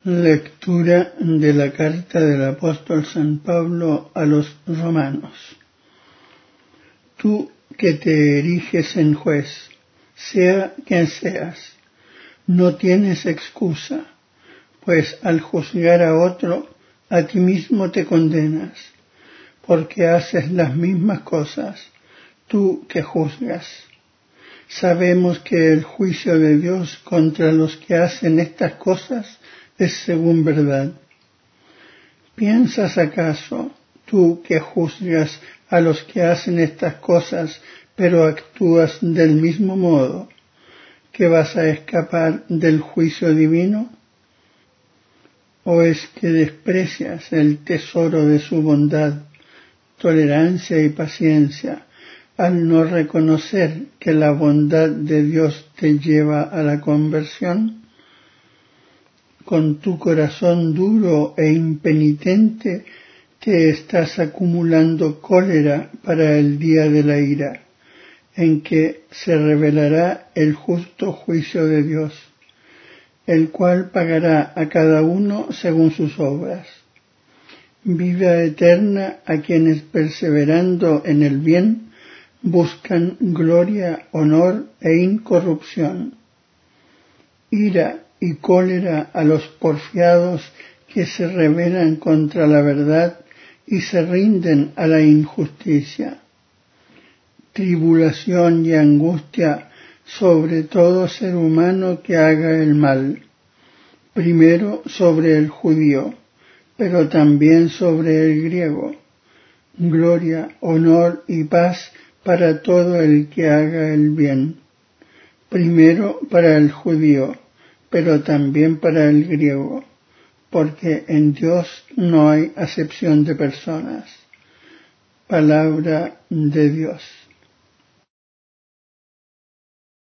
Lectura de la carta del apóstol San Pablo a los romanos. Tú que te eriges en juez, sea quien seas, no tienes excusa, pues al juzgar a otro, a ti mismo te condenas, porque haces las mismas cosas, tú que juzgas. Sabemos que el juicio de Dios contra los que hacen estas cosas es según verdad. ¿Piensas acaso, tú que juzgas a los que hacen estas cosas, pero actúas del mismo modo, que vas a escapar del juicio divino? ¿O es que desprecias el tesoro de su bondad, tolerancia y paciencia, al no reconocer que la bondad de Dios te lleva a la conversión? Con tu corazón duro e impenitente te estás acumulando cólera para el día de la ira, en que se revelará el justo juicio de Dios, el cual pagará a cada uno según sus obras. Vida eterna a quienes perseverando en el bien buscan gloria, honor e incorrupción. Ira y cólera a los porfiados que se rebelan contra la verdad y se rinden a la injusticia. Tribulación y angustia sobre todo ser humano que haga el mal, primero sobre el judío, pero también sobre el griego. Gloria, honor y paz para todo el que haga el bien, primero para el judío, pero también para el griego, porque en Dios no hay acepción de personas. Palabra de Dios.